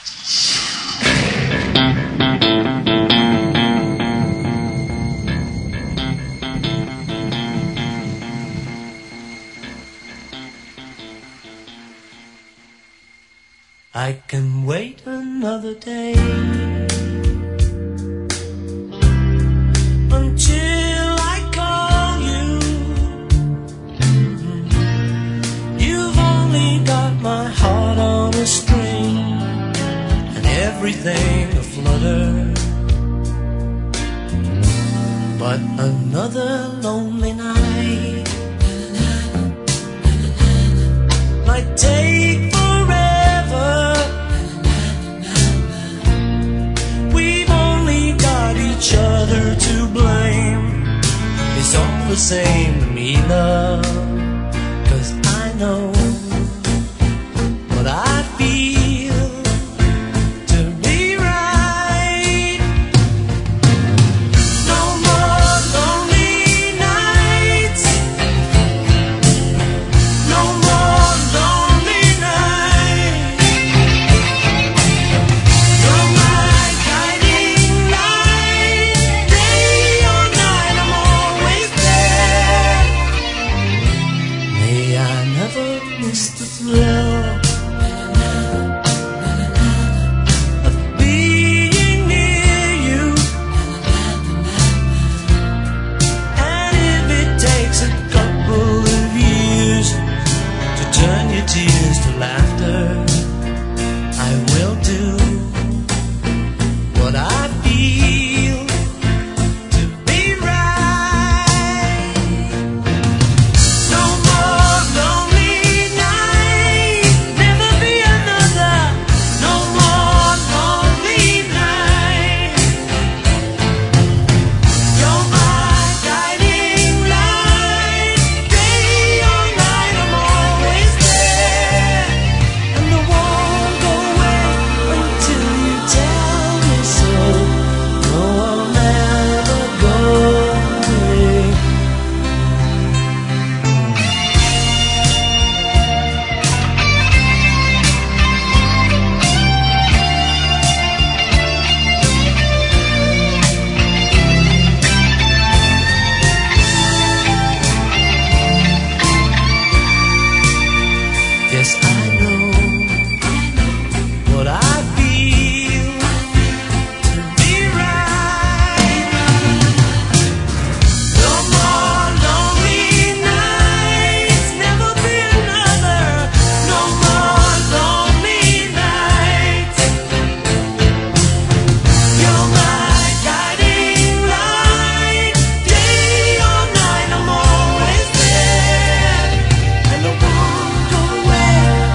I can wait another day until I call you. You've only got my heart on a string and everything aflutter. But another lonely night might take forever. We've only got each other to blame. It's all the same to me, love, 'cause I know what I feel to be right. No more lonely nights, no more lonely nights. You're my guiding light, day or night I'm always there. May I never miss the thrill of being near you. And if it takes a couple of years to turn your tears to laughter, I will do what I feel to be right. No more lonely nights, never be another. No more lonely nights. You're my guiding light, day or night I'm always there. And I won't go away until you tell me so. No, I'll never go away. Yes, I know what I feel to be right. No more lonely nights, never be another. No more lonely nights. You're my guiding light, day or night I'm always there. And I won't go away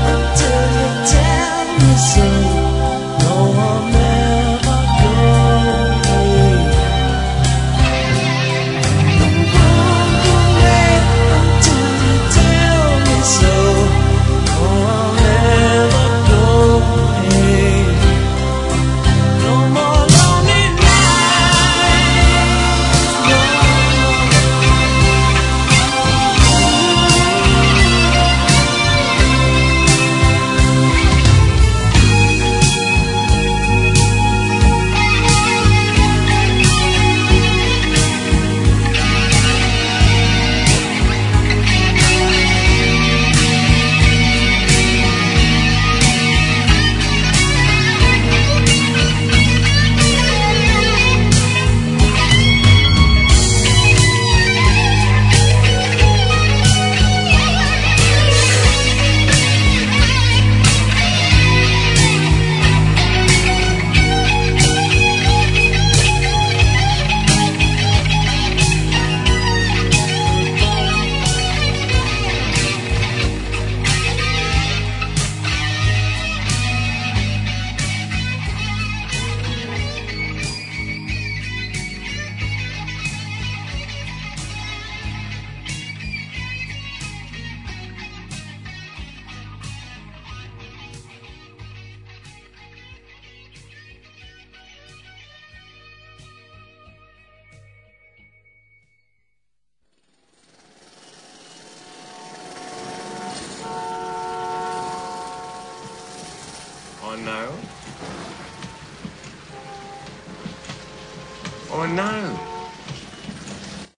Oh, no. Oh, no.